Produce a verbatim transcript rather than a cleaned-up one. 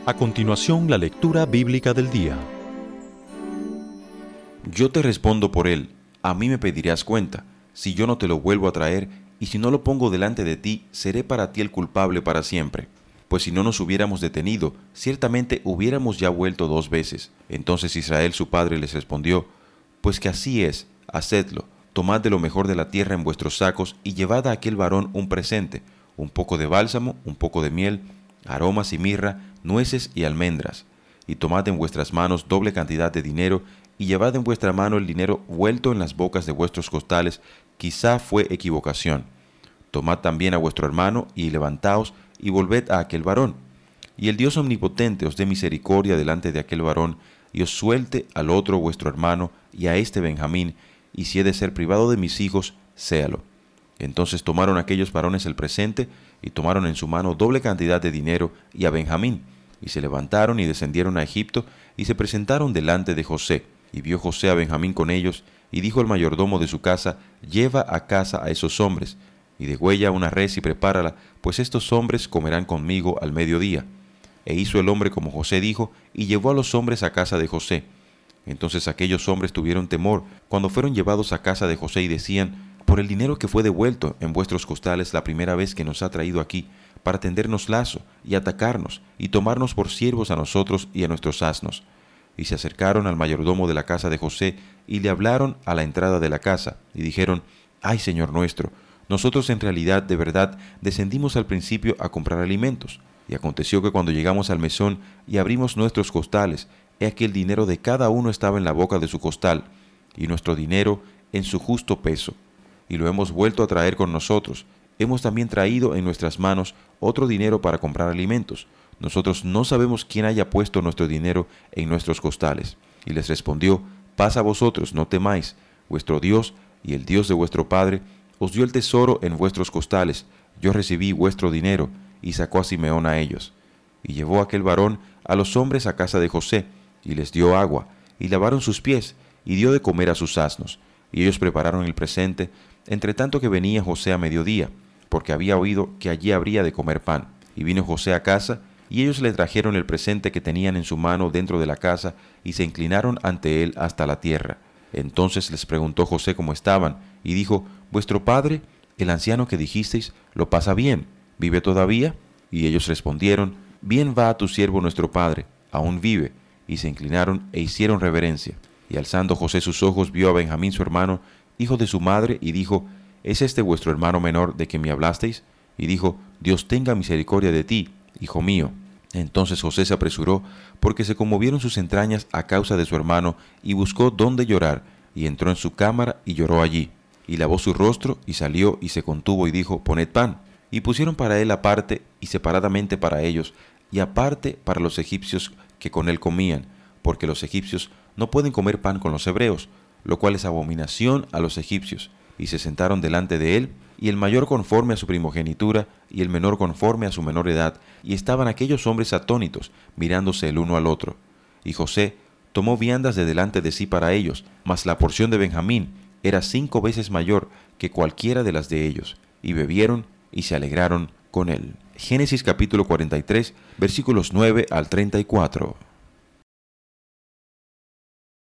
A continuación, la lectura bíblica del día. Yo te respondo por él, a mí me pedirás cuenta, si yo no te lo vuelvo a traer, y si no lo pongo delante de ti, seré para ti el culpable para siempre. Pues si no nos hubiéramos detenido, ciertamente hubiéramos ya vuelto dos veces. Entonces Israel su padre les respondió, pues que así es, hacedlo, tomad de lo mejor de la tierra en vuestros sacos, y llevad a aquel varón un presente, un poco de bálsamo, un poco de miel, aromas y mirra, nueces y almendras, y tomad en vuestras manos doble cantidad de dinero, y llevad en vuestra mano el dinero vuelto en las bocas de vuestros costales, quizá fue equivocación. Tomad también a vuestro hermano, y levantaos, y volved a aquel varón. Y el Dios omnipotente os dé misericordia delante de aquel varón, y os suelte al otro vuestro hermano, y a este Benjamín, y si he de ser privado de mis hijos, séalo. Entonces tomaron aquellos varones el presente, y tomaron en su mano doble cantidad de dinero, y a Benjamín, y se levantaron y descendieron a Egipto, y se presentaron delante de José. Y vio José a Benjamín con ellos, y dijo al mayordomo de su casa, lleva a casa a esos hombres, y degüella una res y prepárala, pues estos hombres comerán conmigo al mediodía. E hizo el hombre como José dijo, y llevó a los hombres a casa de José. Entonces aquellos hombres tuvieron temor cuando fueron llevados a casa de José, y decían, por el dinero que fue devuelto en vuestros costales la primera vez que nos ha traído aquí, para tendernos lazo, y atacarnos, y tomarnos por siervos a nosotros y a nuestros asnos. Y se acercaron al mayordomo de la casa de José, y le hablaron a la entrada de la casa, y dijeron, ay, señor nuestro, nosotros en realidad de verdad descendimos al principio a comprar alimentos. Y aconteció que cuando llegamos al mesón y abrimos nuestros costales, he aquí el dinero de cada uno estaba en la boca de su costal, y nuestro dinero en su justo peso. Y lo hemos vuelto a traer con nosotros. Hemos también traído en nuestras manos otro dinero para comprar alimentos. Nosotros no sabemos quién haya puesto nuestro dinero en nuestros costales. Y les respondió, paz a vosotros, no temáis. Vuestro Dios y el Dios de vuestro Padre os dio el tesoro en vuestros costales. Yo recibí vuestro dinero. Y sacó a Simeón a ellos. Y llevó aquel varón a los hombres a casa de José, y les dio agua, y lavaron sus pies, y dio de comer a sus asnos. Y ellos prepararon el presente, entre tanto que venía José a mediodía, porque había oído que allí habría de comer pan. Y vino José a casa, y ellos le trajeron el presente que tenían en su mano dentro de la casa, y se inclinaron ante él hasta la tierra. Entonces les preguntó José cómo estaban, y dijo, vuestro padre, el anciano que dijisteis, ¿lo pasa bien? ¿Vive todavía? Y ellos respondieron, bien va a tu siervo nuestro padre, aún vive. Y se inclinaron e hicieron reverencia. Y alzando José sus ojos, vio a Benjamín su hermano, hijo de su madre, y dijo, ¿es este vuestro hermano menor de que me hablasteis? Y dijo, Dios tenga misericordia de ti, hijo mío. Entonces José se apresuró, porque se conmovieron sus entrañas a causa de su hermano, y buscó dónde llorar, y entró en su cámara y lloró allí. Y lavó su rostro, y salió, y se contuvo, y dijo, poned pan. Y pusieron para él aparte, y separadamente para ellos, y aparte para los egipcios que con él comían, porque los egipcios no pueden comer pan con los hebreos, lo cual es abominación a los egipcios. Y se sentaron delante de él, y el mayor conforme a su primogenitura, y el menor conforme a su menor edad, y estaban aquellos hombres atónitos, mirándose el uno al otro. Y José tomó viandas de delante de sí para ellos, mas la porción de Benjamín era cinco veces mayor que cualquiera de las de ellos, y bebieron y se alegraron con él. Génesis capítulo cuarenta y tres, versículos nueve al treinta y cuatro.